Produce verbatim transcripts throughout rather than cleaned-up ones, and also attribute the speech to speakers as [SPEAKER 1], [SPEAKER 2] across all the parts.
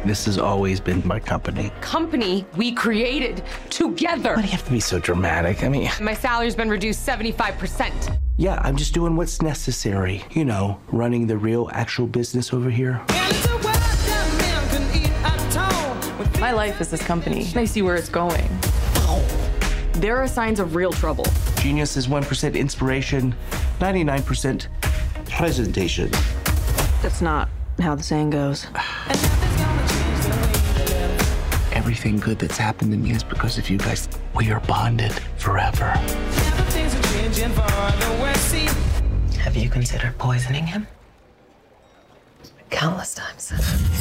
[SPEAKER 1] This has always been my company.
[SPEAKER 2] Company we created together.
[SPEAKER 1] Why do you have to be so dramatic? I mean...
[SPEAKER 2] My salary's been reduced seventy-five percent.
[SPEAKER 1] Yeah, I'm just doing what's necessary. You know, running the real, actual business over here.
[SPEAKER 3] My life is this company. I see where it's going. There are signs of real trouble.
[SPEAKER 1] Genius is one percent inspiration, ninety-nine percent presentation.
[SPEAKER 3] That's not how the saying goes.
[SPEAKER 1] Everything good that's happened to me is because of you guys. We are bonded forever.
[SPEAKER 4] Have you considered poisoning him? Countless times.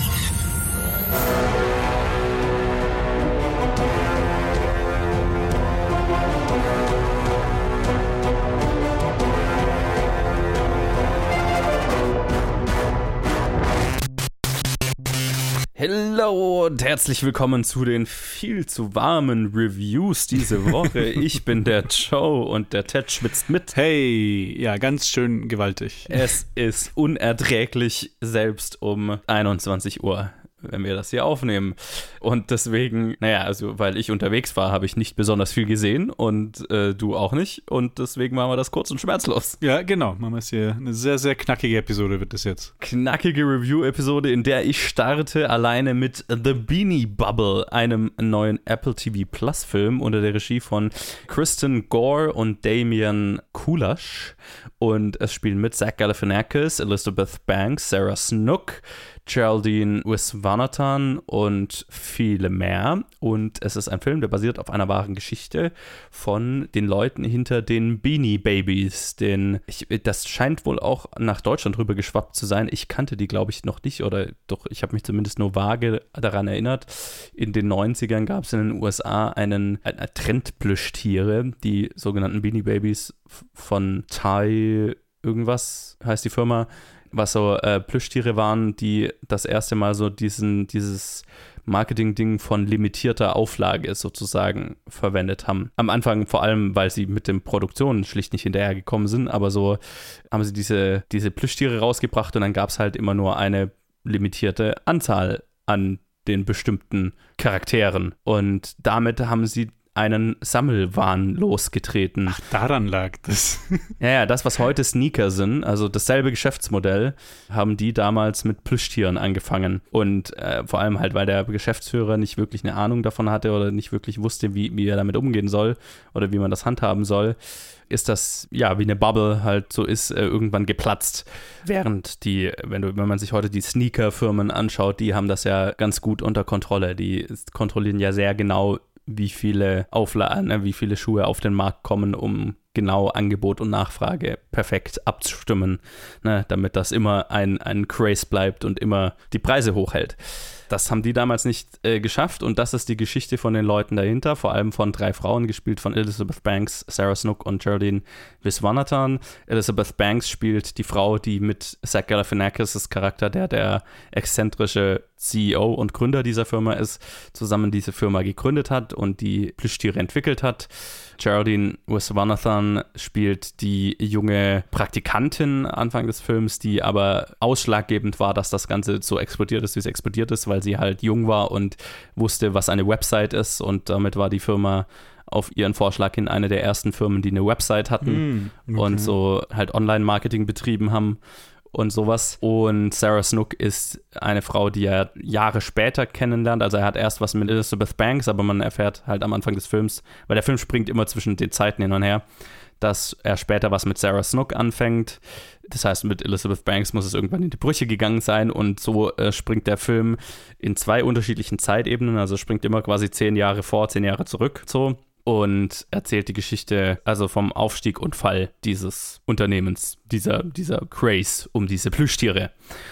[SPEAKER 5] Hallo und herzlich willkommen zu den viel zu warmen Reviews diese Woche. Ich bin der Joe und der Ted schwitzt mit.
[SPEAKER 6] Hey, ja, ganz schön gewaltig.
[SPEAKER 5] Es ist unerträglich, selbst um einundzwanzig Uhr, wenn wir das hier aufnehmen. Und deswegen, naja, also weil ich unterwegs war, habe ich nicht besonders viel gesehen und äh, du auch nicht. Und deswegen machen wir das kurz und schmerzlos.
[SPEAKER 6] Ja, genau. Machen wir es hier. Eine sehr, sehr knackige Episode wird das jetzt.
[SPEAKER 5] Knackige Review-Episode, in der ich starte alleine mit The Beanie Bubble, einem neuen Apple T V Plus Film unter der Regie von Kristen Gore und Damian Kulasch. Und es spielen mit Zach Galifianakis, Elizabeth Banks, Sarah Snook, Geraldine Viswanathan und viele mehr. Und es ist ein Film, der basiert auf einer wahren Geschichte von den Leuten hinter den Beanie Babies. Den, ich, das scheint wohl auch nach Deutschland rüber geschwappt zu sein. Ich kannte die, glaube ich, noch nicht. Oder doch, ich habe mich zumindest nur vage daran erinnert. In den neunzigern gab es in den U S A einen, einen Trendplüschtiere, die sogenannten Beanie Babies von Thai irgendwas heißt die Firma, was so äh, Plüschtiere waren, die das erste Mal so diesen, dieses Marketing-Ding von limitierter Auflage sozusagen verwendet haben. Am Anfang vor allem, weil sie mit den Produktionen schlicht nicht hinterhergekommen sind, aber so haben sie diese, diese Plüschtiere rausgebracht und dann gab es halt immer nur eine limitierte Anzahl an den bestimmten Charakteren. Und damit haben sie einen Sammelwahn losgetreten.
[SPEAKER 6] Ach, daran lag das.
[SPEAKER 5] Ja, ja, das, was heute Sneaker sind, also dasselbe Geschäftsmodell, haben die damals mit Plüschtieren angefangen. Und äh, vor allem halt, weil der Geschäftsführer nicht wirklich eine Ahnung davon hatte oder nicht wirklich wusste, wie, wie er damit umgehen soll oder wie man das handhaben soll, ist das, ja, wie eine Bubble halt so ist, äh, irgendwann geplatzt. Während die, wenn du, wenn man sich heute die Sneaker-Firmen anschaut, die haben das ja ganz gut unter Kontrolle. Die kontrollieren ja sehr genau, wie viele Auflagen, ne, wie viele Schuhe auf den Markt kommen, um genau Angebot und Nachfrage perfekt abzustimmen, ne, damit das immer ein, ein Craze bleibt und immer die Preise hochhält. Das haben die damals nicht äh, geschafft und das ist die Geschichte von den Leuten dahinter, vor allem von drei Frauen, gespielt von Elizabeth Banks, Sarah Snook und Geraldine Viswanathan. Elizabeth Banks spielt die Frau, die mit Zach Galifianakis' Charakter, der der exzentrische C E O und Gründer dieser Firma ist, zusammen diese Firma gegründet hat und die Plüschtiere entwickelt hat. Geraldine Viswanathan spielt die junge Praktikantin Anfang des Films, die aber ausschlaggebend war, dass das Ganze so explodiert ist, wie es explodiert ist, weil sie halt jung war und wusste, was eine Website ist und damit war die Firma auf ihren Vorschlag hin eine der ersten Firmen, die eine Website hatten mm, okay. und so halt Online-Marketing betrieben haben und sowas. Und Sarah Snook ist eine Frau, die er Jahre später kennenlernt. Also er hat erst was mit Elizabeth Banks, aber man erfährt halt am Anfang des Films, weil der Film springt immer zwischen den Zeiten hin und her, dass er später was mit Sarah Snook anfängt. Das heißt, mit Elizabeth Banks muss es irgendwann in die Brüche gegangen sein und so äh, springt der Film in zwei unterschiedlichen Zeitebenen, also springt immer quasi zehn Jahre vor, zehn Jahre zurück, so. Und erzählt die Geschichte also vom Aufstieg und Fall dieses Unternehmens, dieser, dieser Craze um diese Plüschtiere.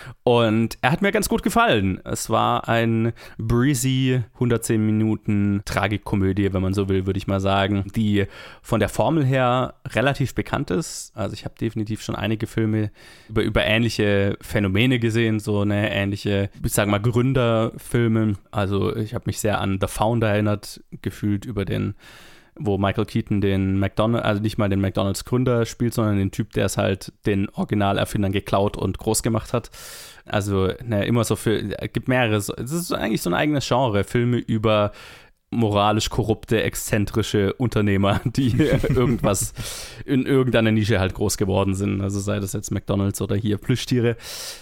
[SPEAKER 5] Und er hat mir ganz gut gefallen. Es war ein breezy hundertzehn Minuten Tragikkomödie, wenn man so will, würde ich mal sagen, die von der Formel her relativ bekannt ist. Also ich habe definitiv schon einige Filme über, über ähnliche Phänomene gesehen, so eine ähnliche, ich sage mal, Gründerfilme. Also ich habe mich sehr an The Founder erinnert, gefühlt über den wo Michael Keaton den McDonald's, also nicht mal den McDonald's-Gründer spielt, sondern den Typ, der es halt den Originalerfindern geklaut und groß gemacht hat. Also ne, immer so für, es gibt mehrere, es ist eigentlich so ein eigenes Genre, Filme über moralisch korrupte, exzentrische Unternehmer, die irgendwas in irgendeiner Nische halt groß geworden sind. Also sei das jetzt McDonald's oder hier Plüschtiere.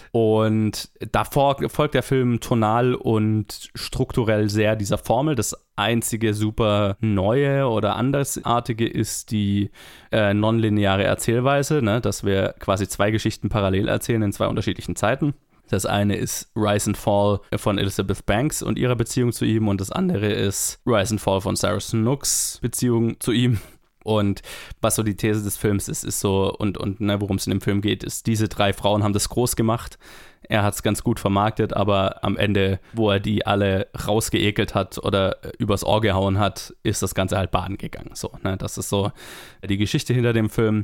[SPEAKER 5] Und davor folgt der Film tonal und strukturell sehr dieser Formel. Das einzige super Neue oder Andersartige ist die äh, nonlineare Erzählweise, ne? Dass wir quasi zwei Geschichten parallel erzählen in zwei unterschiedlichen Zeiten. Das eine ist Rise and Fall von Elizabeth Banks und ihrer Beziehung zu ihm und das andere ist Rise and Fall von Sarah Snooks Beziehung zu ihm. Und was so die These des Films ist, ist so, und, und ne, worum es in dem Film geht, ist, diese drei Frauen haben das groß gemacht. Er hat es ganz gut vermarktet, aber am Ende, wo er die alle rausgeekelt hat oder übers Ohr gehauen hat, ist das Ganze halt baden gegangen. So, ne? Das ist so die Geschichte hinter dem Film.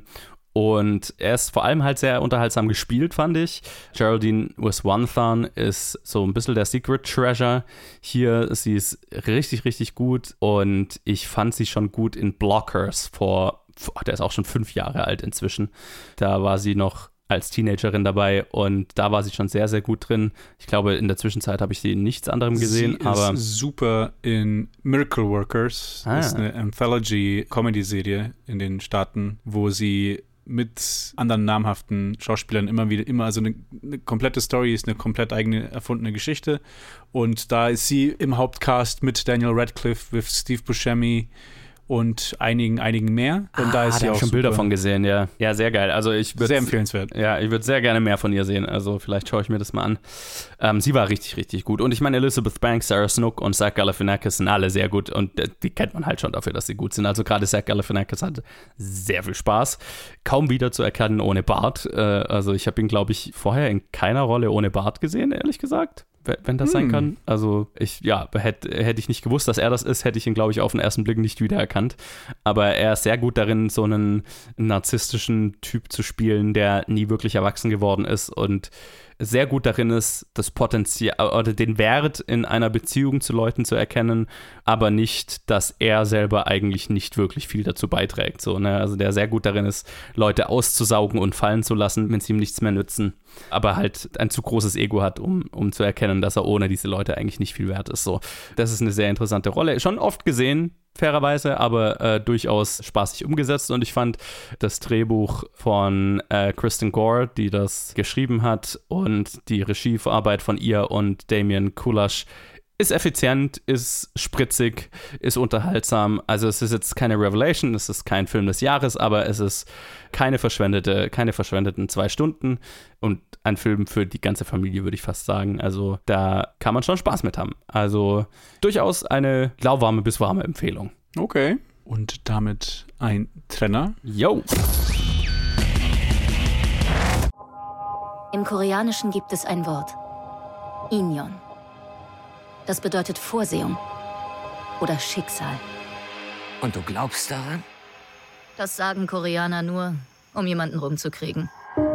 [SPEAKER 5] Und er ist vor allem halt sehr unterhaltsam gespielt, fand ich. Geraldine Wiswanthan ist so ein bisschen der Secret Treasure hier. Sie ist richtig, richtig gut und ich fand sie schon gut in Blockers vor, der ist auch schon fünf Jahre alt inzwischen. Da war sie noch als Teenagerin dabei und da war sie schon sehr, sehr gut drin. Ich glaube, in der Zwischenzeit habe ich sie in nichts anderem gesehen.
[SPEAKER 6] Sie
[SPEAKER 5] aber
[SPEAKER 6] ist super in Miracle Workers.
[SPEAKER 5] Ah.
[SPEAKER 6] Das ist eine Anthology-Comedy-Serie in den Staaten, wo sie mit anderen namhaften Schauspielern immer wieder, immer, also eine, eine komplette Story ist eine komplett eigene erfundene Geschichte und da ist sie im Hauptcast mit Daniel Radcliffe, with Steve Buscemi und einigen, einigen mehr. Und
[SPEAKER 5] ah,
[SPEAKER 6] da ist sie
[SPEAKER 5] da
[SPEAKER 6] auch
[SPEAKER 5] schon
[SPEAKER 6] super.
[SPEAKER 5] Bilder von gesehen, ja. Ja, sehr geil. Also ich
[SPEAKER 6] Sehr empfehlenswert.
[SPEAKER 5] Ja, ich würde sehr gerne mehr von ihr sehen. Also vielleicht schaue ich mir das mal an. Ähm, sie war richtig, richtig gut. Und ich meine, Elizabeth Banks, Sarah Snook und Zach Galifianakis sind alle sehr gut. Und äh, die kennt man halt schon dafür, dass sie gut sind. Also gerade Zach Galifianakis hat sehr viel Spaß. Kaum wieder zu erkennen ohne Bart. Äh, also ich habe ihn, glaube ich, vorher in keiner Rolle ohne Bart gesehen, ehrlich gesagt. Wenn das sein kann. Also ich, ja, hätte hätt ich nicht gewusst, dass er das ist, hätte ich ihn, glaube ich, auf den ersten Blick nicht wiedererkannt. Aber er ist sehr gut darin, so einen narzisstischen Typ zu spielen, der nie wirklich erwachsen geworden ist und sehr gut darin ist, das Potenzial oder den Wert in einer Beziehung zu Leuten zu erkennen, aber nicht, dass er selber eigentlich nicht wirklich viel dazu beiträgt. So, ne? Also der sehr gut darin ist, Leute auszusaugen und fallen zu lassen, wenn sie ihm nichts mehr nützen, aber halt ein zu großes Ego hat, um, um zu erkennen, dass er ohne diese Leute eigentlich nicht viel wert ist. So, das ist eine sehr interessante Rolle. Schon oft gesehen, fairerweise, aber äh, durchaus spaßig umgesetzt und ich fand das Drehbuch von äh, Kristen Gore, die das geschrieben hat und die Regiearbeit von ihr und Damien Kulasch ist effizient, ist spritzig, ist unterhaltsam. Also es ist jetzt keine Revelation, es ist kein Film des Jahres, aber es ist keine verschwendete, keine verschwendeten zwei Stunden und ein Film für die ganze Familie, würde ich fast sagen. Also da kann man schon Spaß mit haben. Also durchaus eine lauwarme bis warme Empfehlung.
[SPEAKER 6] Okay. Und damit ein Trenner.
[SPEAKER 5] Yo!
[SPEAKER 7] Im Koreanischen gibt es ein Wort. Inyon. Das bedeutet Vorsehung oder Schicksal.
[SPEAKER 1] Und du glaubst daran?
[SPEAKER 7] Das sagen Koreaner nur, um jemanden rumzukriegen.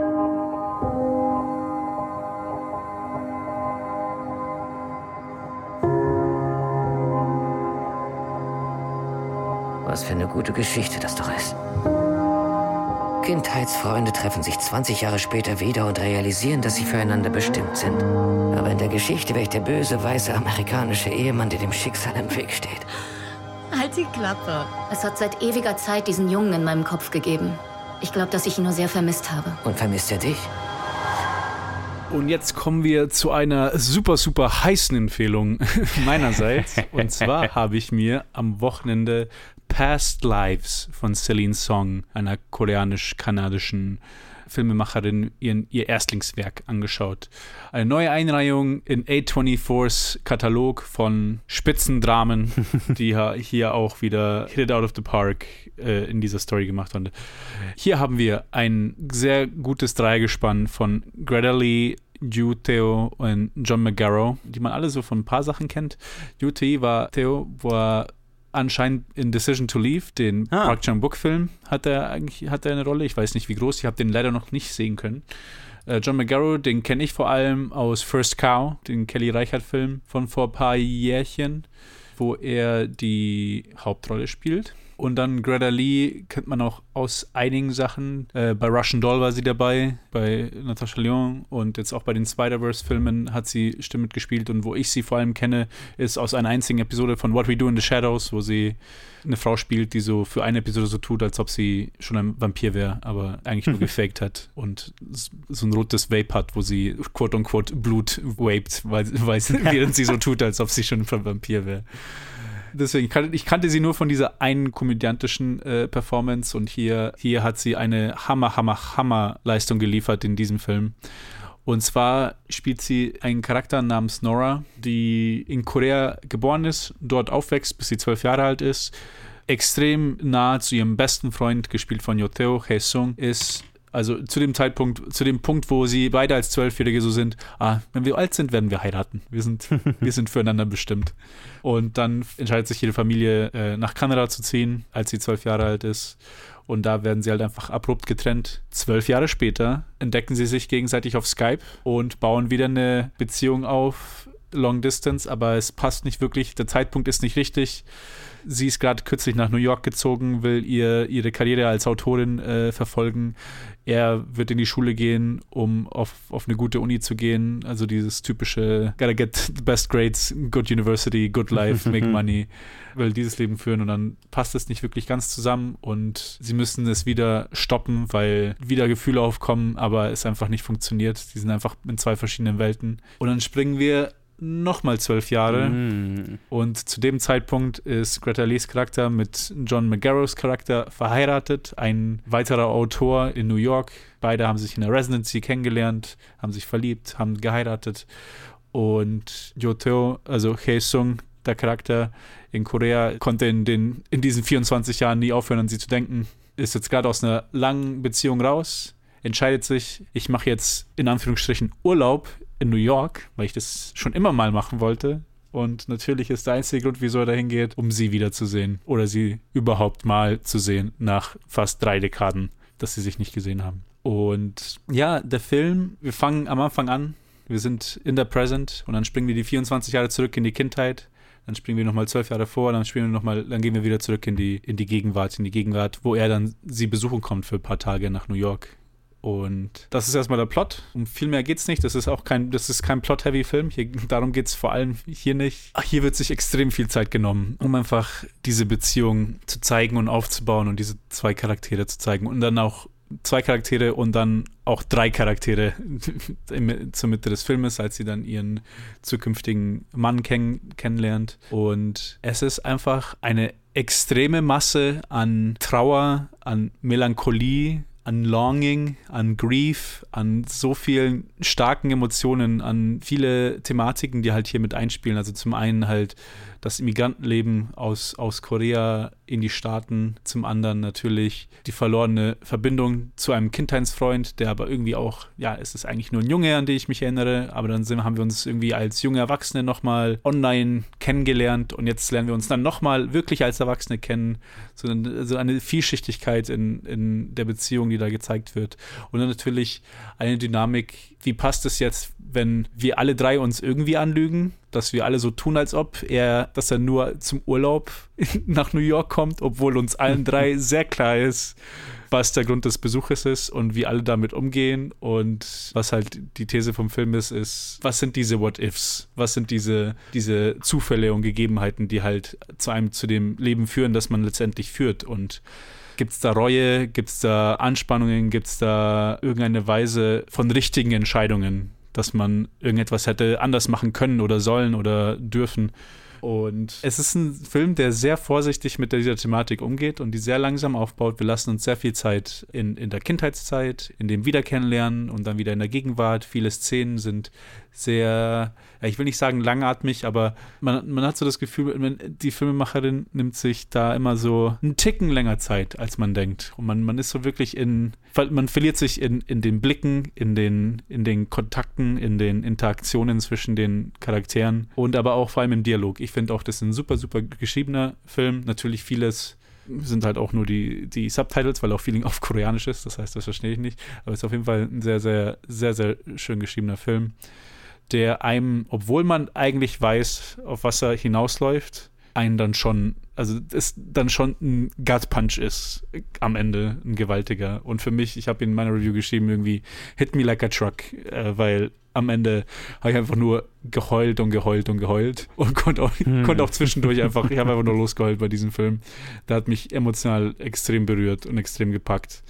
[SPEAKER 1] Was für eine gute Geschichte das doch ist. Kindheitsfreunde treffen sich zwanzig Jahre später wieder und realisieren, dass sie füreinander bestimmt sind. Aber in der Geschichte wäre ich der böse, weiße amerikanische Ehemann, der dem Schicksal im Weg steht.
[SPEAKER 7] Halt die Klappe. Es hat seit ewiger Zeit diesen Jungen in meinem Kopf gegeben. Ich glaube, dass ich ihn nur sehr vermisst habe.
[SPEAKER 1] Und vermisst er dich?
[SPEAKER 6] Und jetzt kommen wir zu einer super, super heißen Empfehlung meinerseits. Und zwar habe ich mir am Wochenende Past Lives von Celine Song, einer koreanisch-kanadischen Filmemacherin, ihren, ihr Erstlingswerk angeschaut. Eine neue Einreihung in A vierundzwanzig's Katalog von Spitzendramen, die hier auch wieder Hit It Out of the Park äh, in dieser Story gemacht haben. Hier haben wir ein sehr gutes Dreigespann von Greta Lee, Yu Theo und John McGarrow, die man alle so von ein paar Sachen kennt. Yu Theo war, Theo war anscheinend in Decision to Leave, den
[SPEAKER 5] ah.
[SPEAKER 6] Park Chan-wook-Film, hat er eigentlich hat er eine Rolle. Ich weiß nicht, wie groß. Ich habe den leider noch nicht sehen können. Äh, John McGarrow, den kenne ich vor allem aus First Cow, den Kelly Reichardt-Film von vor ein paar Jährchen, wo er die Hauptrolle spielt. Und dann Greta Lee kennt man auch aus einigen Sachen. Äh, bei Russian Doll war sie dabei, bei Natasha Lyonne und jetzt auch bei den Spider-Verse-Filmen hat sie Stimme mitgespielt. Und wo ich sie vor allem kenne, ist aus einer einzigen Episode von What We Do in the Shadows, wo sie eine Frau spielt, die so für eine Episode so tut, als ob sie schon ein Vampir wäre, aber eigentlich nur gefaked hat und so ein rotes Vape hat, wo sie quote-unquote Blut vaped, weil, weil während sie so tut, als ob sie schon ein Vampir wäre. Deswegen, kan- ich kannte sie nur von dieser einen komödiantischen äh, Performance und hier, hier hat sie eine Hammer, Hammer, Hammer Leistung geliefert in diesem Film. Und zwar spielt sie einen Charakter namens Nora, die in Korea geboren ist, dort aufwächst, bis sie zwölf Jahre alt ist, extrem nah zu ihrem besten Freund, gespielt von Yoteo Hae-sung, ist. Also zu dem Zeitpunkt, zu dem Punkt, wo sie beide als Zwölfjährige so sind, ah, wenn wir alt sind, werden wir heiraten. Wir sind, wir sind füreinander bestimmt. Und dann entscheidet sich ihre Familie, äh, nach Kanada zu ziehen, als sie zwölf Jahre alt ist. Und da werden sie halt einfach abrupt getrennt. Zwölf Jahre später entdecken sie sich gegenseitig auf Skype und bauen wieder eine Beziehung auf, Long Distance, aber es passt nicht wirklich, der Zeitpunkt ist nicht richtig. Sie ist gerade kürzlich nach New York gezogen, will ihr ihre Karriere als Autorin äh, verfolgen. Er wird in die Schule gehen, um auf, auf eine gute Uni zu gehen. Also dieses typische gotta get the best grades, good university, good life, make money. Will dieses Leben führen und dann passt es nicht wirklich ganz zusammen und sie müssen es wieder stoppen, weil wieder Gefühle aufkommen, aber es einfach nicht funktioniert. Sie sind einfach in zwei verschiedenen Welten. Und dann springen wir nochmal zwölf Jahre. Mm. Und zu dem Zeitpunkt ist Greta Lees Charakter mit John McGarrows Charakter verheiratet, ein weiterer Autor in New York. Beide haben sich in der Residency kennengelernt, haben sich verliebt, haben geheiratet. Und Yoteo, also Hae-sung, der Charakter in Korea, konnte in, den, in diesen vierundzwanzig Jahren nie aufhören, an sie zu denken. Ist jetzt gerade aus einer langen Beziehung raus, entscheidet sich, ich mache jetzt in Anführungsstrichen Urlaub in New York, weil ich das schon immer mal machen wollte. Und natürlich ist der einzige Grund, wieso er dahin geht, um sie wiederzusehen. Oder sie überhaupt mal zu sehen, nach fast drei Dekaden, dass sie sich nicht gesehen haben. Und ja, der Film, wir fangen am Anfang an, wir sind in der Present und dann springen wir die vierundzwanzig Jahre zurück in die Kindheit. Dann springen wir nochmal zwölf Jahre vor, dann springen wir noch mal, dann gehen wir wieder zurück in die, in die Gegenwart, in die Gegenwart, wo er dann sie besuchen kommt für ein paar Tage nach New York. Und das ist erstmal der Plot. Um viel mehr geht's nicht. Das ist auch kein, das ist kein Plot-heavy-Film. Hier, darum geht's vor allem hier nicht. Ach, hier wird sich extrem viel Zeit genommen, um einfach diese Beziehung zu zeigen und aufzubauen und diese zwei Charaktere zu zeigen. Und dann auch zwei Charaktere und dann auch drei Charaktere zur Mitte des Filmes, als sie dann ihren zukünftigen Mann kenn- kennenlernt. Und es ist einfach eine extreme Masse an Trauer, an Melancholie, an Longing, an Grief, an so vielen starken Emotionen, an viele Thematiken, die halt hier mit einspielen. Also zum einen halt das Immigrantenleben aus, aus Korea in die Staaten, zum anderen natürlich die verlorene Verbindung zu einem Kindheitsfreund, der aber irgendwie auch, ja, es ist eigentlich nur ein Junge, an den ich mich erinnere, aber dann sind, haben wir uns irgendwie als junge Erwachsene nochmal online kennengelernt und jetzt lernen wir uns dann nochmal wirklich als Erwachsene kennen. So eine, so eine Vielschichtigkeit in, in der Beziehung, die da gezeigt wird. Und dann natürlich eine Dynamik, wie passt es jetzt, wenn wir alle drei uns irgendwie anlügen, dass wir alle so tun, als ob er, dass er nur zum Urlaub nach New York kommt, obwohl uns allen drei sehr klar ist, was der Grund des Besuches ist und wie alle damit umgehen. Und was halt die These vom Film ist, ist, was sind diese What-Ifs? Was sind diese, diese Zufälle und Gegebenheiten, die halt zu einem, zu dem Leben führen, das man letztendlich führt? Und gibt es da Reue? Gibt es da Anspannungen? Gibt es da irgendeine Weise von richtigen Entscheidungen, dass man irgendetwas hätte anders machen können oder sollen oder dürfen? Und es ist ein Film, der sehr vorsichtig mit dieser Thematik umgeht und die sehr langsam aufbaut. Wir lassen uns sehr viel Zeit in, in der Kindheitszeit, in dem Wiederkennenlernen und dann wieder in der Gegenwart. Viele Szenen sind sehr, ja, ich will nicht sagen langatmig, aber man, man hat so das Gefühl, die Filmemacherin nimmt sich da immer so einen Ticken länger Zeit, als man denkt. Und man, man ist so wirklich in, man verliert sich in, in den Blicken, in den, in den Kontakten, in den Interaktionen zwischen den Charakteren und aber auch vor allem im Dialog. Ich finde auch, das ist ein super, super geschriebener Film. Natürlich vieles sind halt auch nur die, die Subtitles, weil auch viel auf Koreanisch ist. Das heißt, das verstehe ich nicht. Aber es ist auf jeden Fall ein sehr, sehr, sehr, sehr schön geschriebener Film, der einem, obwohl man eigentlich weiß, auf was er hinausläuft, einen dann schon also es dann schon ein Gut-Punch ist am Ende, ein gewaltiger. Und für mich, ich habe in meiner Review geschrieben, irgendwie hit me like a truck, äh, weil am Ende habe ich einfach nur geheult und geheult und geheult und konnte auch, hm. konnte auch zwischendurch einfach, ich habe einfach nur losgeheult bei diesem Film. Der hat mich emotional extrem berührt und extrem gepackt.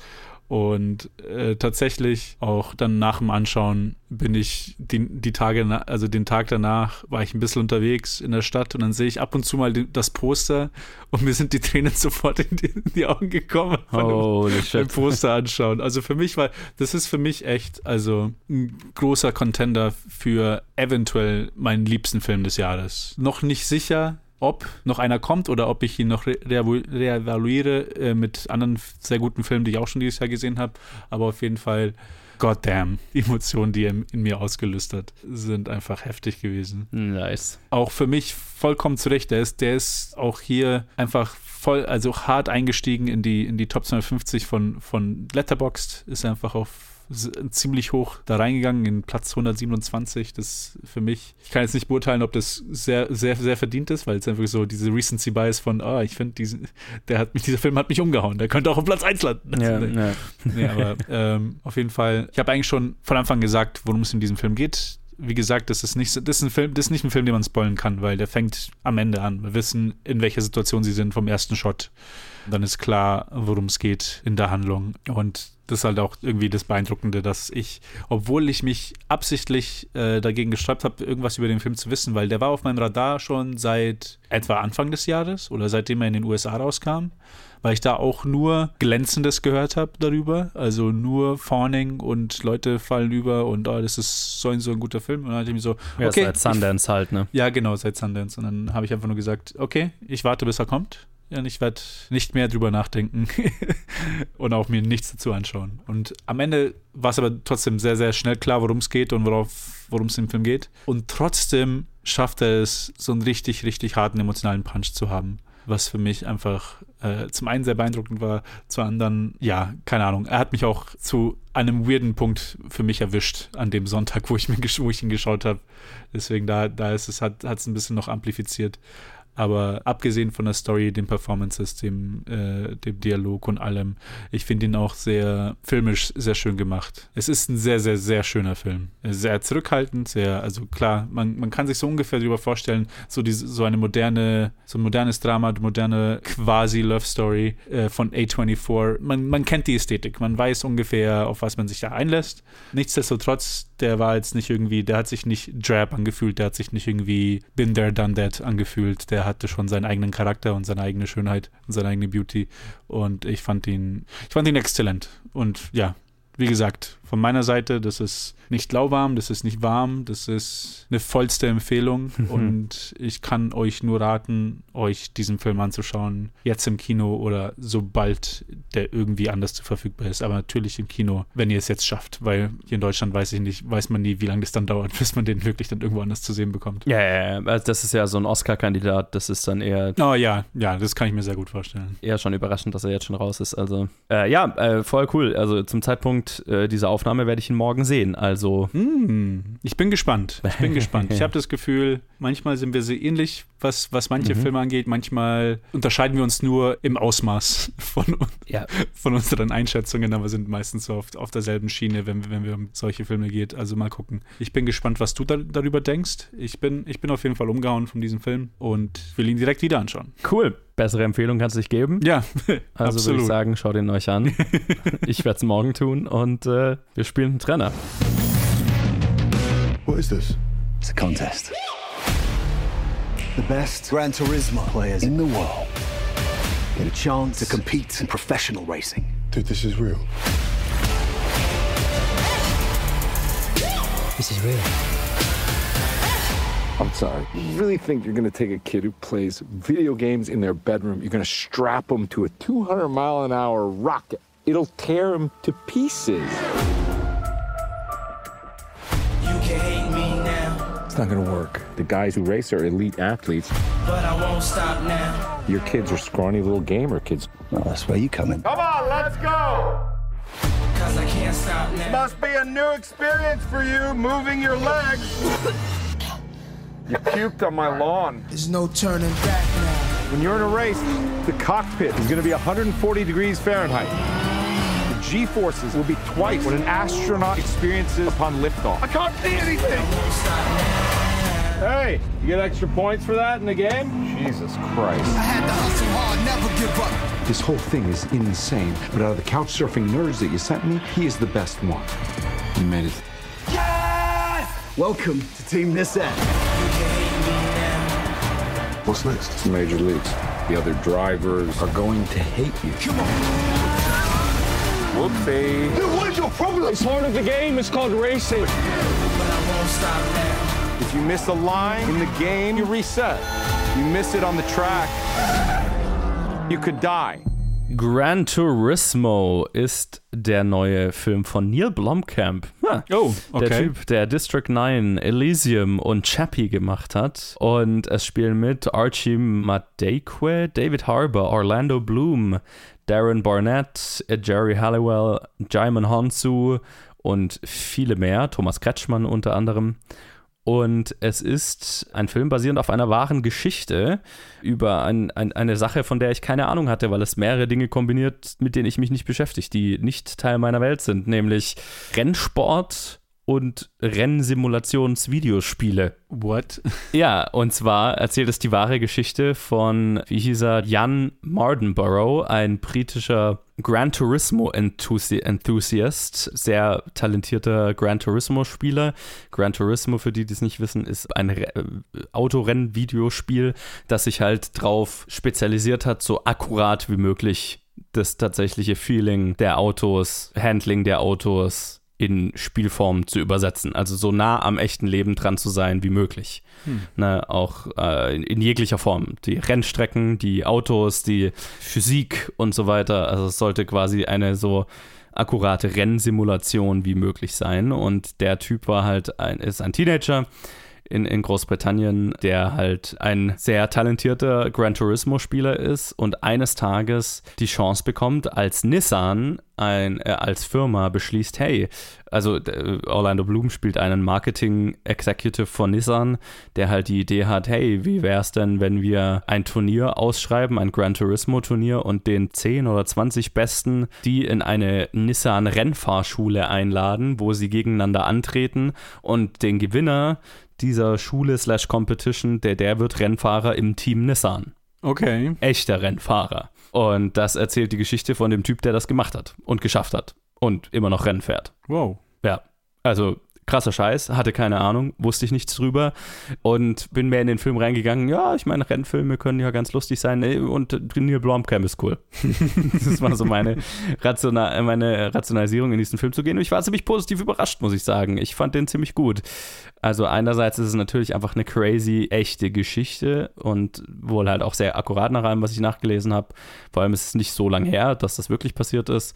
[SPEAKER 6] Und äh, tatsächlich auch dann nach dem Anschauen bin ich die, die Tage, na, also den Tag danach war ich ein bisschen unterwegs in der Stadt und dann sehe ich ab und zu mal die, das Poster und mir sind die Tränen sofort in die, in die Augen gekommen
[SPEAKER 5] oh,
[SPEAKER 6] beim Poster anschauen. Also für mich war, das ist für mich echt also ein großer Contender für eventuell meinen liebsten Film des Jahres. Noch nicht sicher, ob noch einer kommt oder ob ich ihn noch re- reevaluiere äh, mit anderen sehr guten Filmen, die ich auch schon dieses Jahr gesehen habe. Aber auf jeden Fall, goddamn, die Emotionen, die er in mir ausgelöst hat, sind einfach heftig gewesen.
[SPEAKER 5] Nice.
[SPEAKER 6] Auch für mich vollkommen zurecht. Der ist, der ist auch hier einfach voll, also hart eingestiegen in die, in die Top zweihundertfünfzig von, von Letterboxd. Ist einfach auf ziemlich hoch da reingegangen, in Platz hundertsiebenundzwanzig. Das für mich, ich kann jetzt nicht beurteilen, ob das sehr, sehr, sehr verdient ist, weil es einfach so diese Recency Bias von, ah, oh, ich finde, der hat mich, dieser Film hat mich umgehauen, der könnte auch auf Platz eins landen.
[SPEAKER 5] Ja,
[SPEAKER 6] nee.
[SPEAKER 5] ja.
[SPEAKER 6] Nee, aber ähm, auf jeden Fall, ich habe eigentlich schon von Anfang gesagt, worum es in diesem Film geht. Wie gesagt, das ist nicht, das ist ein Film, das ist nicht ein Film, den man spoilen kann, weil der fängt am Ende an. Wir wissen, in welcher Situation sie sind vom ersten Shot. Dann ist klar, worum es geht in der Handlung. Und das ist halt auch irgendwie das Beeindruckende, dass ich, obwohl ich mich absichtlich äh, dagegen gesträubt habe, irgendwas über den Film zu wissen, weil der war auf meinem Radar schon seit etwa Anfang des Jahres oder seitdem er in den U S A rauskam, weil ich da auch nur Glänzendes gehört habe darüber, also nur Fawning und Leute fallen über und oh, das ist so ein, so ein guter Film. Und dann hatte ich mir so, okay.
[SPEAKER 5] Ja, seit Sundance ich, halt, ne?
[SPEAKER 6] Ja, genau, seit Sundance. Und dann habe ich einfach nur gesagt, okay, ich warte, bis er kommt. Ja, und ich werde nicht mehr drüber nachdenken und auch mir nichts dazu anschauen. Und am Ende war es aber trotzdem sehr, sehr schnell klar, worum es geht und worauf, worum es im Film geht. Und trotzdem schafft er es, so einen richtig, richtig harten emotionalen Punch zu haben. Was für mich einfach äh, zum einen sehr beeindruckend war, zum anderen, ja, keine Ahnung, er hat mich auch zu einem weirden Punkt für mich erwischt an dem Sonntag, wo ich, mir, wo ich ihn geschaut habe. Deswegen, da, da ist es, hat es ein bisschen noch amplifiziert. Aber abgesehen von der Story, den Performances, dem, äh, dem Dialog und allem, ich finde ihn auch sehr filmisch sehr schön gemacht. Es ist ein sehr, sehr, sehr schöner Film. Sehr zurückhaltend, sehr, also klar, man, man kann sich so ungefähr darüber vorstellen, so diese, so eine moderne, so ein modernes Drama, eine moderne quasi Love Story äh, von A vierundzwanzig. Man, man kennt die Ästhetik, man weiß ungefähr, auf was man sich da einlässt. Nichtsdestotrotz, der war jetzt nicht irgendwie, der hat sich nicht drab angefühlt, der hat sich nicht irgendwie been there, done that angefühlt, der hatte schon seinen eigenen Charakter und seine eigene Schönheit und seine eigene Beauty und ich fand ihn, ich fand ihn exzellent und ja, wie gesagt, von meiner Seite, das ist nicht lauwarm, das ist nicht warm, das ist eine vollste Empfehlung und ich kann euch nur raten, euch diesen Film anzuschauen, jetzt im Kino oder sobald der irgendwie anders zu verfügbar ist, aber natürlich im Kino, wenn ihr es jetzt schafft, weil hier in Deutschland weiß ich nicht, weiß man nie, wie lange das dann dauert, bis man den wirklich dann irgendwo anders zu sehen bekommt.
[SPEAKER 5] Ja, ja, ja. Das ist ja so ein Oscar-Kandidat, das ist dann eher...
[SPEAKER 6] Oh ja, ja, das kann ich mir sehr gut vorstellen.
[SPEAKER 5] Eher schon überraschend, dass er jetzt schon raus ist, also äh, ja, äh, voll cool, also zum Zeitpunkt äh, dieser Aufnahme werde ich ihn morgen sehen, also...
[SPEAKER 6] Hm, ich bin gespannt, ich bin gespannt. Ich habe das Gefühl, manchmal sind wir sehr ähnlich, was, was manche mhm. Filme angeht, manchmal unterscheiden wir uns nur im Ausmaß von, ja. von unseren Einschätzungen, aber sind meistens so auf, auf derselben Schiene, wenn, wenn wir um solche Filme geht. Also mal gucken. Ich bin gespannt, was du da, darüber denkst. Ich bin, ich bin auf jeden Fall umgehauen von diesem Film und will ihn direkt wieder anschauen.
[SPEAKER 5] Cool. Bessere Empfehlung kannst du nicht geben.
[SPEAKER 6] Ja,
[SPEAKER 5] also würde ich sagen, schaut ihn euch an. Ich werde es morgen tun und äh, wir spielen einen Trenner.
[SPEAKER 8] What is this? It's a contest. The best Gran Turismo players in the world get a chance to compete in professional racing. Dude, this is real.
[SPEAKER 1] This is real.
[SPEAKER 9] I'm sorry. You really think you're going to take a kid who plays video games in their bedroom, you're going to strap him to a two hundred mile an hour rocket? It'll tear him to pieces. It's not gonna work. The guys who race are elite athletes. But I won't stop now. Your kids are scrawny little gamer kids.
[SPEAKER 8] Well, that's where you come in.
[SPEAKER 10] Come on, let's go! Cause I can't stop now. This must be a new experience for you, moving your legs. You puked on my lawn.
[SPEAKER 11] There's no turning back now.
[SPEAKER 10] When you're in a race, the cockpit is going to be one hundred forty degrees Fahrenheit. The G-forces will be twice what an astronaut experiences upon liftoff. I can't see anything! Hey, you get extra points for that in the game? Jesus Christ.
[SPEAKER 8] I had to hustle hard, never give up. This whole thing is insane, but out of the couch surfing nerds that you sent me, he is the best one. You made it.
[SPEAKER 10] Yes!
[SPEAKER 8] Welcome to Team Nissan. What's next?
[SPEAKER 9] It's Major Leagues. The other drivers are going to hate you.
[SPEAKER 8] Come on.
[SPEAKER 10] Whoopsie.
[SPEAKER 8] Dude, what is your problem?
[SPEAKER 10] It's part of the game. It's called racing. If you miss a line in the game, you reset. You miss it on the track, you could die.
[SPEAKER 5] Gran Turismo ist der neue Film von Neil Blomkamp. Ha,
[SPEAKER 6] oh, okay.
[SPEAKER 5] Der Typ, der District neun, Elysium und Chappie gemacht hat. Und es spielen mit Archie Madekwe, David Harbour, Orlando Bloom, Darren Barnett, Jerry Halliwell, Jaimin Honsu und viele mehr. Thomas Kretschmann unter anderem. Und es ist ein Film basierend auf einer wahren Geschichte über ein, ein, eine Sache, von der ich keine Ahnung hatte, weil es mehrere Dinge kombiniert, mit denen ich mich nicht beschäftige, die nicht Teil meiner Welt sind, nämlich Rennsport und Rennsimulationsvideospiele.
[SPEAKER 6] What? Ja,
[SPEAKER 5] und zwar erzählt es die wahre Geschichte von, wie hieß er, Jan Mardenborough, ein britischer Gran Turismo Enthusiast, sehr talentierter Gran Turismo-Spieler. Gran Turismo, für die, die es nicht wissen, ist ein Re- Autorennen-Videospiel, das sich halt drauf spezialisiert hat, so akkurat wie möglich das tatsächliche Feeling der Autos, Handling der Autos in Spielform zu übersetzen, also so nah am echten Leben dran zu sein wie möglich. Hm. Ne, auch äh, in, in jeglicher Form. Die Rennstrecken, die Autos, die Physik und so weiter. Also es sollte quasi eine so akkurate Rennsimulation wie möglich sein. Und der Typ war halt ein, ist ein Teenager in, in Großbritannien, der halt ein sehr talentierter Gran Turismo-Spieler ist und eines Tages die Chance bekommt, als Nissan ein, äh, als Firma beschließt, hey, also äh, Orlando Bloom spielt einen Marketing-Executive von Nissan, der halt die Idee hat, hey, wie wäre es denn, wenn wir ein Turnier ausschreiben, ein Gran Turismo-Turnier und den zehn oder zwanzig Besten, die in eine Nissan-Rennfahrschule einladen, wo sie gegeneinander antreten und den Gewinner dieser Schule slash Competition, der, der wird Rennfahrer im Team Nissan.
[SPEAKER 6] Okay.
[SPEAKER 5] Echter Rennfahrer. Und das erzählt die Geschichte von dem Typ, der das gemacht hat und geschafft hat und immer noch Rennen fährt.
[SPEAKER 6] Wow.
[SPEAKER 5] Ja, also krasser Scheiß, hatte keine Ahnung, wusste ich nichts drüber und bin mehr in den Film reingegangen. Ja, ich meine, Rennfilme können ja ganz lustig sein und Neil Blomkamp ist cool. Das war so meine, Rationa- meine Rationalisierung, in diesen Film zu gehen. Und ich war ziemlich positiv überrascht, muss ich sagen. Ich fand den ziemlich gut. Also einerseits ist es natürlich einfach eine crazy, echte Geschichte und wohl halt auch sehr akkurat nach allem, was ich nachgelesen habe. Vor allem ist es nicht so lang her, dass das wirklich passiert ist.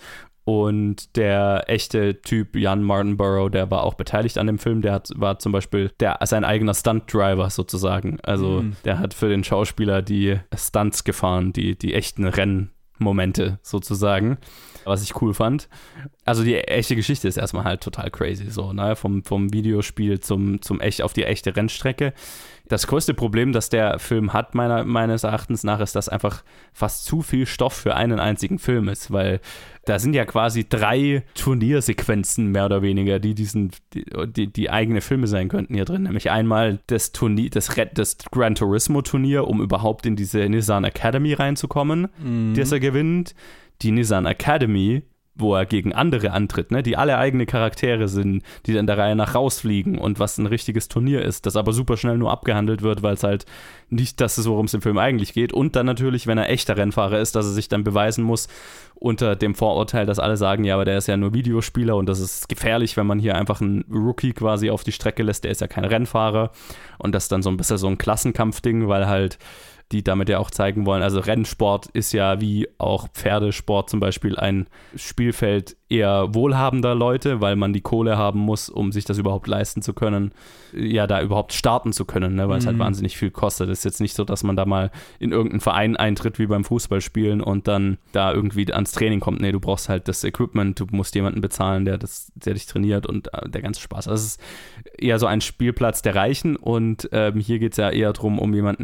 [SPEAKER 5] Und der echte Typ Jan Mardenborough, der war auch beteiligt an dem Film, der hat, war zum Beispiel der, sein eigener Stunt-Driver sozusagen. Also mhm. der hat für den Schauspieler die Stunts gefahren, die, die echten Rennmomente sozusagen, was ich cool fand. Also die echte Geschichte ist erstmal halt total crazy, so, ne? Vom, vom Videospiel zum, zum echt auf die echte Rennstrecke. Das größte Problem, das der Film hat, meiner, meines Erachtens nach, ist, dass einfach fast zu viel Stoff für einen einzigen Film ist, weil da sind ja quasi drei Turniersequenzen mehr oder weniger, die diesen, die, die, die eigene Filme sein könnten hier drin. Nämlich einmal das Turnier, das, Red, das Gran Turismo Turnier, um überhaupt in diese Nissan Academy reinzukommen, mhm. das er gewinnt. Die Nissan Academy, wo er gegen andere antritt, ne, die alle eigene Charaktere sind, die dann der Reihe nach rausfliegen und was ein richtiges Turnier ist, das aber super schnell nur abgehandelt wird, weil es halt nicht das ist, worum es im Film eigentlich geht. Und dann natürlich, wenn er echter Rennfahrer ist, dass er sich dann beweisen muss unter dem Vorurteil, dass alle sagen, ja, aber der ist ja nur Videospieler und das ist gefährlich, wenn man hier einfach einen Rookie quasi auf die Strecke lässt, der ist ja kein Rennfahrer. Und das ist dann so ein bisschen so ein Klassenkampfding, weil halt die damit ja auch zeigen wollen, also Rennsport ist ja wie auch Pferdesport zum Beispiel ein Spielfeld eher wohlhabender Leute, weil man die Kohle haben muss, um sich das überhaupt leisten zu können, ja, da überhaupt starten zu können, ne? Weil es mhm. halt wahnsinnig viel kostet. Es ist jetzt nicht so, dass man da mal in irgendeinen Verein eintritt, wie beim Fußballspielen und dann da irgendwie ans Training kommt. Nee, du brauchst halt das Equipment, du musst jemanden bezahlen, der, das, der dich trainiert und äh, der ganze Spaß. Also es ist eher so ein Spielplatz der Reichen und ähm, hier geht es ja eher darum, um jemanden, der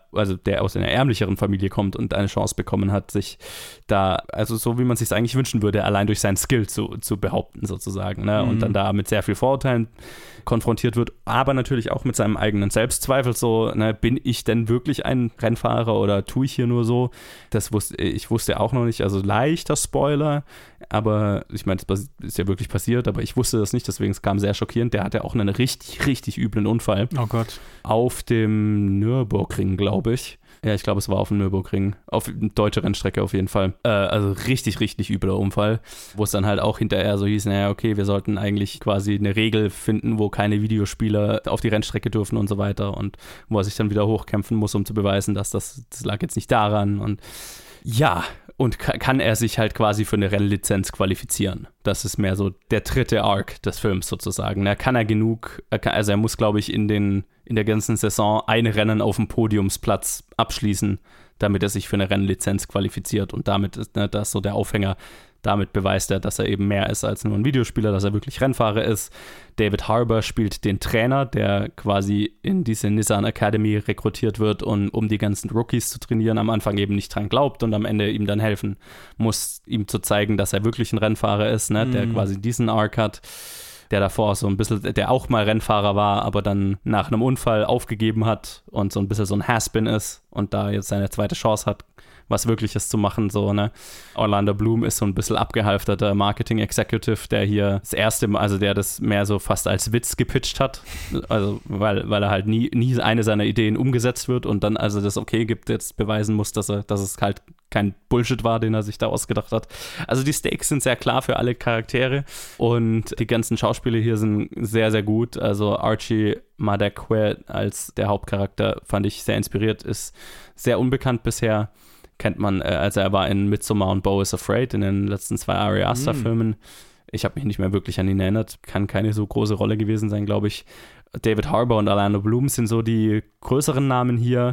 [SPEAKER 5] also der aus einer ärmlicheren Familie kommt und eine Chance bekommen hat, sich da, also so wie man sich eigentlich wünschen würde, allein durch seinen Skill zu, zu behaupten sozusagen, ne? Und
[SPEAKER 6] Mhm.
[SPEAKER 5] dann da mit sehr viel Vorurteilen konfrontiert wird, aber natürlich auch mit seinem eigenen Selbstzweifel, so, ne, bin ich denn wirklich ein Rennfahrer oder tue ich hier nur so? Das wusste ich wusste auch noch nicht, also leichter Spoiler, aber ich meine, das ist ja wirklich passiert, aber ich wusste das nicht, deswegen es kam sehr schockierend. Der hatte auch einen richtig, richtig üblen Unfall.
[SPEAKER 6] Oh Gott.
[SPEAKER 5] Auf dem Nürburgring, glaube ich. Ja, ich glaube, es war auf dem Nürburgring. Auf eine deutsche Rennstrecke auf jeden Fall. Äh, also richtig, richtig übler Unfall. Wo es dann halt auch hinterher so hieß, naja, okay, wir sollten eigentlich quasi eine Regel finden, wo keine Videospieler auf die Rennstrecke dürfen und so weiter. Und wo er sich dann wieder hochkämpfen muss, um zu beweisen, dass das, das lag jetzt nicht daran. Und ja, und kann er sich halt quasi für eine Rennlizenz qualifizieren. Das ist mehr so der dritte Arc des Films sozusagen. Da kann er genug, er kann, also er muss, glaube ich, in, den, in der ganzen Saison ein Rennen auf dem Podiumsplatz abschließen, damit er sich für eine Rennlizenz qualifiziert. Und damit ist ne, das so der Aufhänger. Damit beweist er, dass er eben mehr ist als nur ein Videospieler, dass er wirklich Rennfahrer ist. David Harbour spielt den Trainer, der quasi in diese Nissan Academy rekrutiert wird, und, um die ganzen Rookies zu trainieren, am Anfang eben nicht dran glaubt und am Ende ihm dann helfen muss, ihm zu zeigen, dass er wirklich ein Rennfahrer ist, ne? Mhm. Der quasi diesen Arc hat, der davor so ein bisschen, der auch mal Rennfahrer war, aber dann nach einem Unfall aufgegeben hat und so ein bisschen so ein Has-Been ist und da jetzt seine zweite Chance hat, was Wirkliches zu machen, so, ne. Orlando Bloom ist so ein bisschen abgehalfterter Marketing-Executive, der hier das erste Mal, also der das mehr so fast als Witz gepitcht hat, also weil, weil er halt nie, nie eine seiner Ideen umgesetzt wird und dann, also das okay gibt, jetzt beweisen muss, dass er, dass es halt kein Bullshit war, den er sich da ausgedacht hat. Also die Stakes sind sehr klar für alle Charaktere und die ganzen Schauspieler hier sind sehr, sehr gut. Also Archie Madekwe als der Hauptcharakter fand ich sehr inspiriert, ist sehr unbekannt bisher. Kennt man, äh, also er war in Midsommar und Beau is Afraid in den letzten zwei Ari Aster-Filmen. Ich habe mich nicht mehr wirklich an ihn erinnert. Kann keine so große Rolle gewesen sein, glaube ich. David Harbour und Orlando Bloom sind so die größeren Namen hier.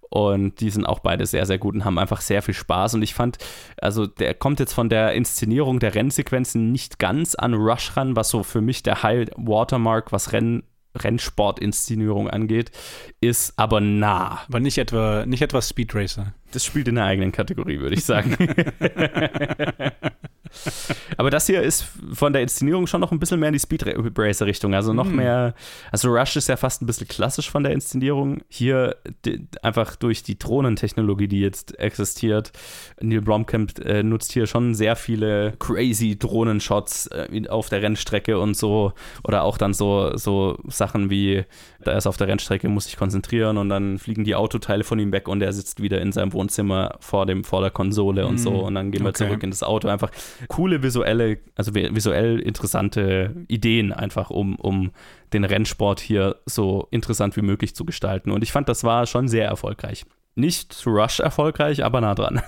[SPEAKER 5] Und die sind auch beide sehr, sehr gut und haben einfach sehr viel Spaß. Und ich fand, also der kommt jetzt von der Inszenierung der Rennsequenzen nicht ganz an Rush ran, was so für mich der High-Watermark, was Rennen Rennsport-Inszenierung angeht, ist aber nah.
[SPEAKER 6] Aber nicht etwa, nicht etwa Speed Racer.
[SPEAKER 5] Das spielt in einer eigenen Kategorie, würde ich sagen. Aber das hier ist von der Inszenierung schon noch ein bisschen mehr in die Speed Racer Richtung, also noch mm. mehr, also Rush ist ja fast ein bisschen klassisch von der Inszenierung. Hier die, einfach durch die Drohnentechnologie, die jetzt existiert. Neil Blomkamp äh, nutzt hier schon sehr viele crazy Drohnenshots äh, auf der Rennstrecke und so, oder auch dann so, so Sachen wie, da ist auf der Rennstrecke, muss sich konzentrieren und dann fliegen die Autoteile von ihm weg und er sitzt wieder in seinem Wohnzimmer vor dem, vor der Konsole und mm. so, und dann gehen wir okay. zurück in das Auto. Einfach coole visuelle, also visuell interessante Ideen einfach, um, um den Rennsport hier so interessant wie möglich zu gestalten. Und ich fand, das war schon sehr erfolgreich. Nicht zu Rush erfolgreich, aber nah dran.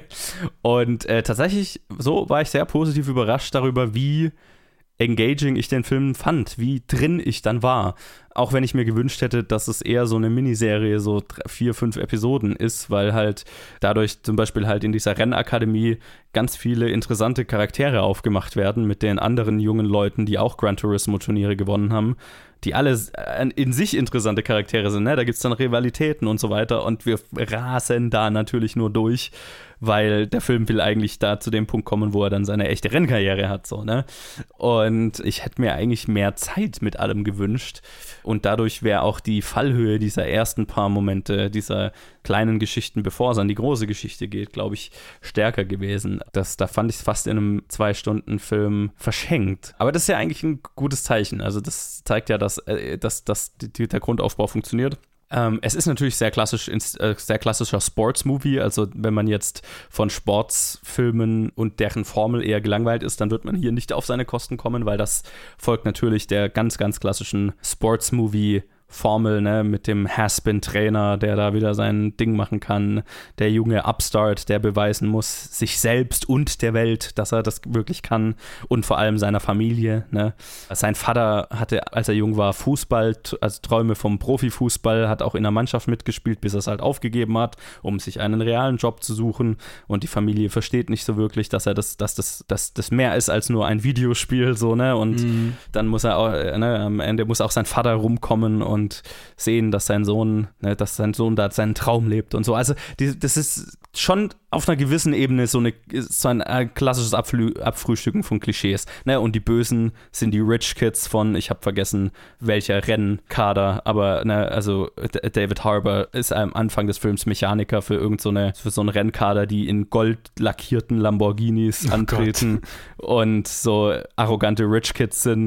[SPEAKER 5] Und äh, tatsächlich, so war ich sehr positiv überrascht darüber, wie engaging ich den Film fand, wie drin ich dann war. Auch wenn ich mir gewünscht hätte, dass es eher so eine Miniserie, so drei, vier, fünf Episoden ist, weil halt dadurch zum Beispiel halt in dieser Rennakademie ganz viele interessante Charaktere aufgemacht werden mit den anderen jungen Leuten, die auch Gran Turismo-Turniere gewonnen haben, die alle in sich interessante Charaktere sind, ne? Da gibt es dann Rivalitäten und so weiter und wir rasen da natürlich nur durch, weil der Film will eigentlich da zu dem Punkt kommen, wo er dann seine echte Rennkarriere hat, so, ne? Und ich hätte mir eigentlich mehr Zeit mit allem gewünscht und dadurch wäre auch die Fallhöhe dieser ersten paar Momente, dieser kleinen Geschichten, bevor es an die große Geschichte geht, glaube ich, stärker gewesen. Das, da fand ich es fast in einem Zwei-Stunden-Film verschenkt. Aber das ist ja eigentlich ein gutes Zeichen. Also das zeigt ja, dass, äh, dass, dass die, der Grundaufbau funktioniert. Ähm, es ist natürlich sehr klassisch, äh, sehr klassischer Sports-Movie, also wenn man jetzt von Sportsfilmen und deren Formel eher gelangweilt ist, dann wird man hier nicht auf seine Kosten kommen, weil das folgt natürlich der ganz, ganz klassischen Sports-Movie Formel, ne, mit dem Has-Been-Trainer, der da wieder sein Ding machen kann, der junge Upstart, der beweisen muss, sich selbst und der Welt, dass er das wirklich kann und vor allem seiner Familie, ne. Sein Vater hatte, als er jung war, Fußball, also Träume vom Profifußball, hat auch in der Mannschaft mitgespielt, bis er es halt aufgegeben hat, um sich einen realen Job zu suchen, und die Familie versteht nicht so wirklich, dass er das, dass das, dass das mehr ist als nur ein Videospiel, so, ne, und mhm. dann muss er auch, ne, am Ende muss auch sein Vater rumkommen und und sehen, dass sein Sohn, ne, dass sein Sohn da seinen Traum lebt und so. Also die, das ist schon auf einer gewissen Ebene so, eine, so ein äh, klassisches Abflü- Abfrühstücken von Klischees. Ne? Und die Bösen sind die Rich Kids von, ich habe vergessen, welcher Rennkader, aber ne, also D- David Harbour ist am Anfang des Films Mechaniker für irgend so eine, für so einen Rennkader, die in gold lackierten Lamborghinis
[SPEAKER 6] oh
[SPEAKER 5] antreten
[SPEAKER 6] Gott.
[SPEAKER 5] und so arrogante Rich Kids sind.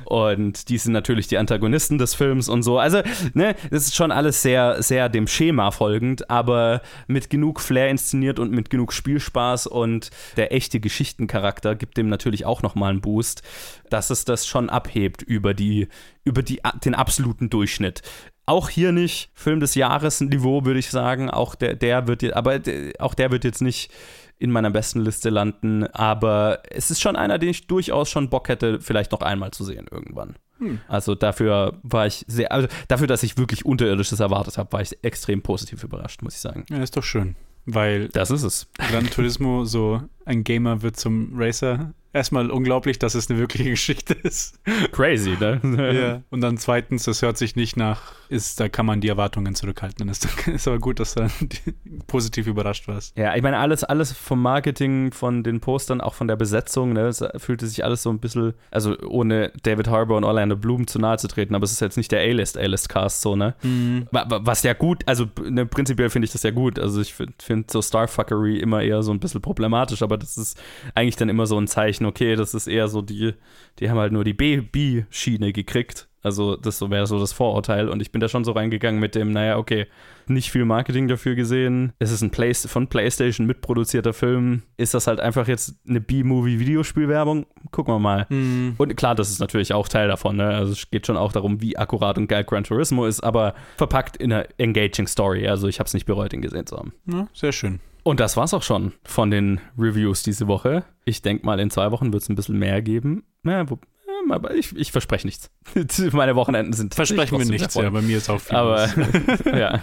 [SPEAKER 5] Und die sind natürlich die Antagonisten des Films und so. Also, ne, das ist schon alles sehr, sehr dem Schema folgend, aber mit genug Flair inszeniert und mit genug Spielspaß, und der echte Geschichtencharakter gibt dem natürlich auch nochmal einen Boost, dass es das schon abhebt über die, über die, den absoluten Durchschnitt. Auch hier nicht Film des Jahres Niveau, würde ich sagen. Auch der, der wird jetzt, aber der, auch der wird jetzt nicht in meiner besten Liste landen, aber es ist schon einer, den ich durchaus schon Bock hätte, vielleicht noch einmal zu sehen irgendwann. Hm. Also dafür war ich sehr, also dafür, dass ich wirklich Unterirdisches erwartet habe, war ich extrem positiv überrascht, muss ich sagen.
[SPEAKER 6] Ja, ist doch schön, weil
[SPEAKER 5] das ist es.
[SPEAKER 6] Gran Turismo, so ein Gamer wird zum Racer. Erstmal unglaublich, dass es eine wirkliche Geschichte ist.
[SPEAKER 5] Crazy, ne?
[SPEAKER 6] Ja. Und dann zweitens, das hört sich nicht nach, ist, da kann man die Erwartungen zurückhalten. Das ist aber gut, dass du positiv überrascht warst.
[SPEAKER 5] Ja, ich meine, alles, alles vom Marketing, von den Postern, auch von der Besetzung, ne, es fühlte sich alles so ein bisschen, also ohne David Harbour und Orlando Bloom zu nahe zu treten, aber es ist jetzt nicht der A-List, A-List-Cast so, ne? Mhm. Was ja gut, also ne, prinzipiell finde ich das ja gut. Also ich finde find so Starfuckery immer eher so ein bisschen problematisch, aber das ist eigentlich dann immer so ein Zeichen, okay, das ist eher so die, die haben halt nur die B-Schiene gekriegt. Also das so wäre so das Vorurteil, und ich bin da schon so reingegangen mit dem, naja, okay, nicht viel Marketing dafür gesehen. Es ist ein Play- von PlayStation mitproduzierter Film. Ist das halt einfach jetzt eine B-Movie-Videospielwerbung? Gucken wir mal. Mhm. Und klar, das ist natürlich auch Teil davon, ne? Also es geht schon auch darum, wie akkurat und geil Gran Turismo ist, aber verpackt in einer engaging Story. Also ich habe es nicht bereut, ihn gesehen zu haben.
[SPEAKER 6] Ja, sehr schön.
[SPEAKER 5] Und das war's auch schon von den Reviews diese Woche. Ich denke mal, in zwei Wochen wird es ein bisschen mehr geben. Ja, wo, aber ich, ich verspreche nichts. Meine Wochenenden sind
[SPEAKER 6] Versprechen wir nichts, ja, bei mir ist auch viel.
[SPEAKER 5] Aber ja,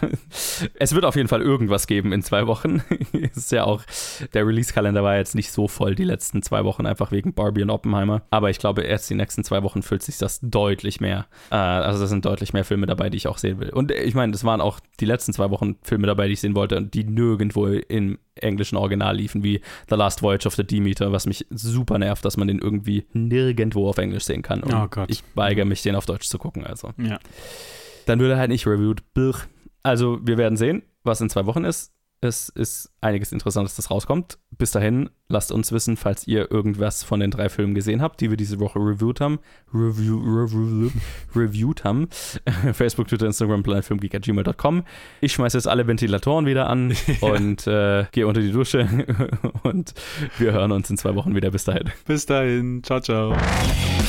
[SPEAKER 5] es wird auf jeden Fall irgendwas geben in zwei Wochen. Ist ja auch, der Release-Kalender war jetzt nicht so voll die letzten zwei Wochen, einfach wegen Barbie und Oppenheimer. Aber ich glaube, erst die nächsten zwei Wochen füllt sich das deutlich mehr. Also da sind deutlich mehr Filme dabei, die ich auch sehen will. Und ich meine, es waren auch die letzten zwei Wochen Filme dabei, die ich sehen wollte und die nirgendwo im englischen Original liefen, wie The Last Voyage of the Demeter, was mich super nervt, dass man den irgendwie nirgendwo auf Englisch sehen kann. Und
[SPEAKER 6] oh Gott.
[SPEAKER 5] Ich weigere mich, den auf Deutsch zu gucken. Also.
[SPEAKER 6] Ja.
[SPEAKER 5] Dann würde er halt nicht reviewed. Also wir werden sehen, was in zwei Wochen ist. Es ist einiges Interessantes, das rauskommt. Bis dahin, lasst uns wissen, falls ihr irgendwas von den drei Filmen gesehen habt, die wir diese Woche reviewed haben. Review, review, reviewed haben. Facebook, Twitter, Instagram, planetfilmgeek at gmail dot com. Ich schmeiße jetzt alle Ventilatoren wieder an und äh, gehe unter die Dusche. Und wir hören uns in zwei Wochen wieder. Bis dahin.
[SPEAKER 6] Bis dahin. Ciao, ciao.